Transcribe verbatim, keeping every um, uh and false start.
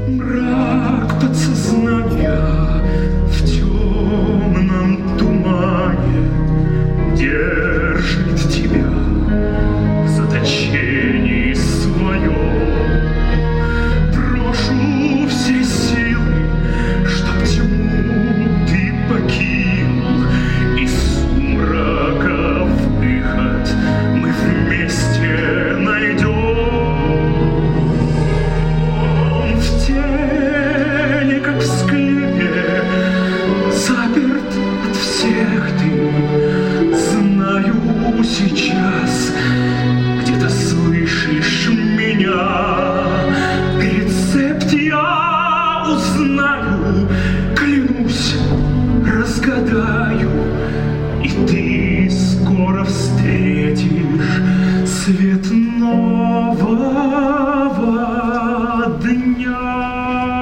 Мрак подсознания в темном тумане держит тебя в заточении своем. Прошу все силы, чтоб тьму ты покинул, из сумрака выход мы вместе найдем. В теле, как в склепе, заперт от всех ты. Знаю, сейчас где-то слышишь меня. Рецепт я узнаю, клянусь, разгадаю, и ты скоро встретишь свет нового дня.